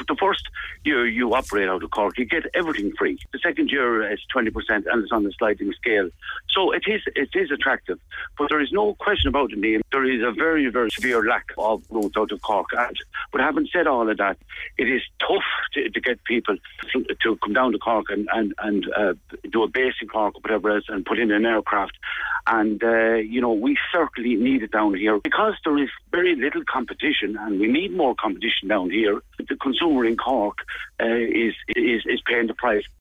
the first year you operate out of Cork, you get everything free. The second year is 20% and it's on the sliding scale. So it is attractive. But there is no question about it, Neil. There is a very, very severe lack of routes out of Cork. But having said all of that, it is tough to get people to come down to Cork and do a base in Cork or whatever else and put in an aircraft. And, we certainly need it down here because there is very little competition and we need more competition down here. The consumer in Cork is paying the price.